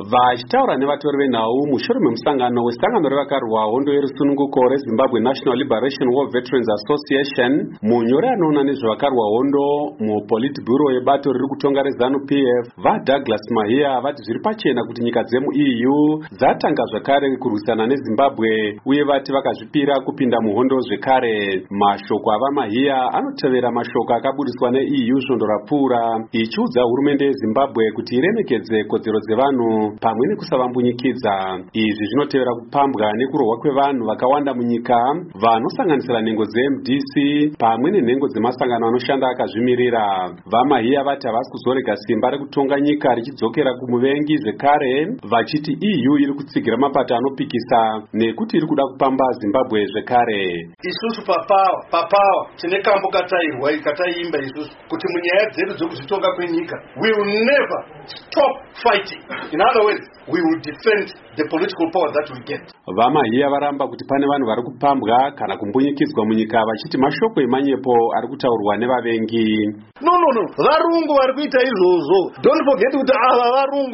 Vachitaura nevatori venhau mushure memusangano wesangano revakarwa hondo yerusununguko reZimbabwe National Liberation War Veterans Association, munyori anoona nezvevakarwa hondo muPolitburo yebato riri kutonga reZANU-PF vaDouglas Mahia vati zviri pachena kuti nyika dzemu-EU dzatanga zvakare kurwisana neZimbabwe uye vati vakazvipira kupinda muhondo zvekare. Mashoko avaMahia anotevera mashoko akabudiswa neEU svondo rapfuura ichiudza hurumende yeZimbabwe kuti iremekedze kodzero dzevanhu pamwe nekusavambunyikidza. Izvi zvinotevera kupambwa nekurohwa kwevanhu vakawanda munyika vanosanganisira nhengo dzeMDC pamwe nenhengo dzemasangano anoshanda akazvimirira. VaMahia vati havasi kuzorega simba rekutonga nyika richidzokera kumuvengi zvekare, vachiti EU iri kutsigira mapato anopikisa nekuti iri kuda kupamba Zimbabwe zvekare. Isusu papawa tine kambo kataiimba isusu kuti munyaya dzedu dzokuzvitonga kwenyika we will never stop fighting. In other words, we will defend the political power that we get. VaMahia varamba kuti pane vanhu vari kupambwa kana kumbunyikidzwa munyika vachiti mashoko emanyepo ari kutaurwa nevavengi. No, varungu vari kuita izvozvo. Don't forget kuti ava varungu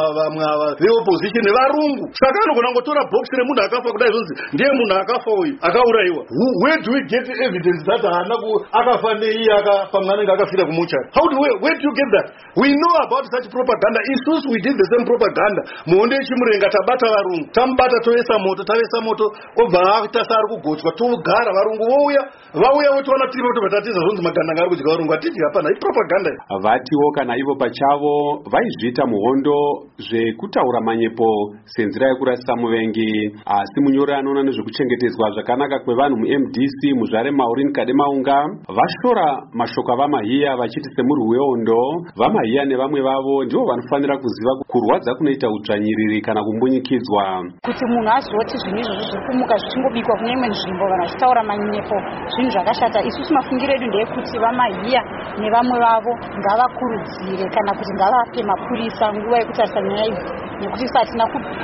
ava veopposition varungu. Saka anogona ngotora box remunhu akafa kudai zvonzi ndiye munhu akafa uyu akaurayiwa. Where do we get evidence that akafa neiye pamwe anenge akafira kumuchari? Where do you get that? We know about such propaganda. Isusu we did the same propaganda. Muhondo yechimurenga tabata varungu, tamubata tavesa moto obva tasari kugochwa togara varungu vauya votiwana tiri votovatatiza zvonzi magandanga ari kudya varungu atiti hapana ipropaganda. Vatiwo kana ivo pachavo vaizviita muhondo zvekutaura manyepo senzira yekurasisa muvengi. Asi munyori anoona nezvekuchengetedzwa zvakanaka kwevanhu muMDC muzvare Maureen Kademaunga vashora mashoko avaMahia vachiti semurwi wehondo vaMahia nevamwe vavo ndivo vanofanira kuziva kurwadza kunoita udzvanyiriri kana kumbunyikidzwa. Kuti munhu azoti zvinhu izvozvo zviri kumuka zvichingobikwa kune imwe nzvimbo vanhu vachitaura manyepo zvinhu zvakashata. Isusu mafungiro edu ndeyekuti vaMahia nevamwe vavo ngavakurudzire kana kuti ngavape mapurisa nguva yekutarisa nyaya idzi, nekuti satina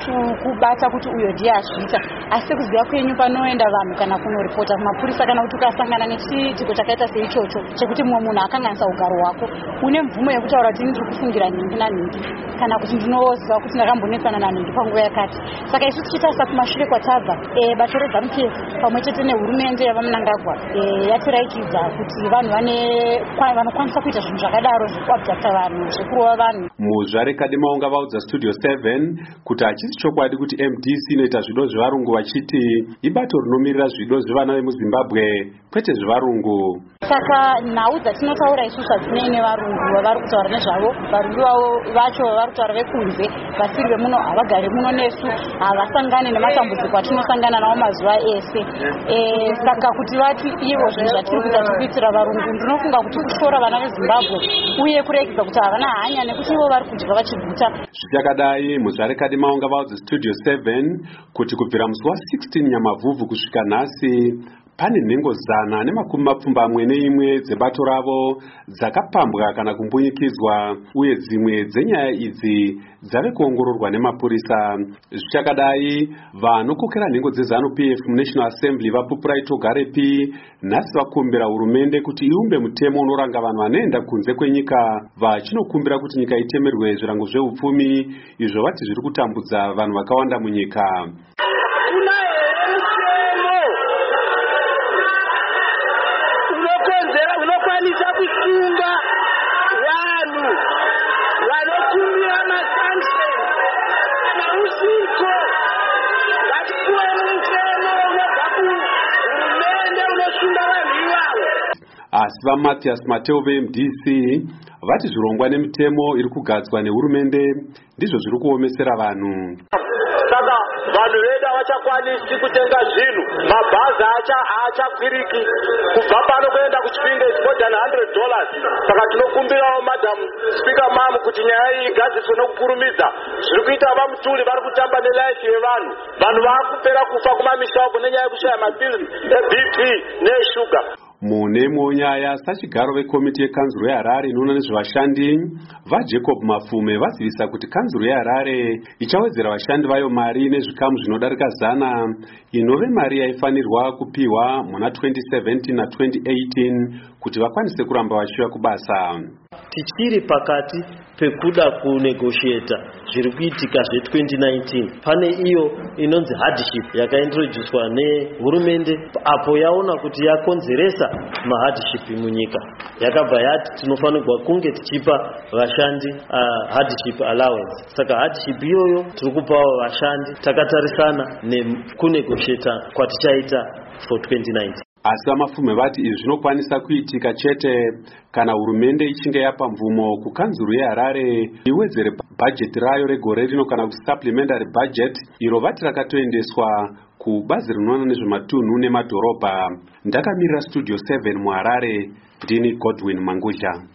kubata kuti uyo ndiye azviita, asi kuziva kwenyu panoenda vanhu kana kunoripota kumapurisa kana kuti ukasangana nechiitiko chakaita seichocho chekuti mumwe munhu akanganisa ugaro hwako une mvumo yekutaura kuti ndiri kufungira nhingi nanhingi kana kuti ndinoziva kuti ndakambonetsana nanhingi panguva yakati. Saka isusu tichitarisa kumashure kwatabva bato reZANU-PF pamwe chete nehurumende yavaMnangagwa yatiraikidza kuti vanhu vanokwanisa kuita zvinhu zvakadaro zvekuabjata vanhu zvekurova vanhu. Muzvare Kademaunga vaudza Studio 7 kuti hachisi chokwadi kuti MDC inoita zvido zvevarungu vachiti ibato rinomirira zvido zvevana vemuZimbabwe kwete zvevarungu. Saka nhau dzatinotaura isusu hadzinei nevarungu vavari kutaura nezvavo. Varungu vacho vari kutaura vekunze, vasiri vemuno havagari muno nesu, havasangane nematambudziko atinosangana nawo mazuva ese. Saka kuti vati ivo zvinhu zvatiri kuita tikuitira varungu, ndinofunga kuti kushora vana veZimbabwe uye kurekeza kuti havana hanya nekuti ivo vari kudya vachiguta. Zvichakadai muzvare Kademaunga vaudza Studio 7 kuti kubvira musi wa16 Nyamavhuvhu kusvika nhasi pane nhengo 121 dzebato ravo dzakapambwa kana kumbunyikidzwa uye dzimwe dzenyaya idzi dzave kuongororwa nemapurisa. Zvichakadai vanokokera nhengo dzeZANU-PF muNational Assembly vapupura itogarepi nhasi vakumbira hurumende kuti iumbe mutemo unoranga vanhu vanoenda kunze kwenyika vachinokumbira kuti nyika itemerwe zvirango zveupfumi izvo vati zviri kutambudza vanhu vakawanda munyika. Unokwanisa kusunga vanhu vanokumbira masanction kana usiko vatipuwe mutemo unobva kuhurumende unosunga vanhu ivavo. Asi vaMathias Mateo veMDC vati zvirongwa nemitemo iri kugadzwa nehurumende ndizvo zviri kuomesera vanhu. Saka vanhu vedu havachakwanisi kutenga zvinhu, mabhazi haachakwiriki kubva pano kuenda kuChipinge is more than $100. Saka tinokumbirawo Madam Speaker Mamu kuti nyaya iyi igadziswe nokukurumidza. Zviri kuita vamutuli vari kutamba nelaifi yevanhu. Vanhu vakupera kufa kumamisha uko nenyaya yekushaya mapilisi eBP neeshuga. Mune nyaya sachigaro vekomiti yekanzuro yeHarare inoona nezvevashandi vaJacob Mafume vazivisa kuti kanzuro yeHarare ichawedzera vashandi vayo mari nezvikamu zvinodarika 100 inove mari yaifanirwa kupiwa muna 2017 na 2018 kuti vakwanise kuramba vachiuya kubasa. tichiri pakati pekuda kunegotiata zviri kuitika zve2019 pane iyo inonzi hardship yakaintroduced nehurumende apo yaona kuti yakonzeresa mahardship munyika yakabva yati tinofanirwa kunge tichipa vashandi hardship allowance. Saka hardship iyoyo tiri kupawo vashandi takatarisana nekunegotiata kwatichaita for 2019. Asi vamapfumi vati izvi zvinokwanisa kuitika chete kana hurumende ichinge yapa mvumo kukanzuru yeHarare iwedzere bhajeti rayo regore rino kana kuti supplementary budget iro vati rakatoendeswa kubazi rinoona nezvematunhu nemadhorobha. Ndakamirira studio 7 muHarare ndini Godwin Mangudya.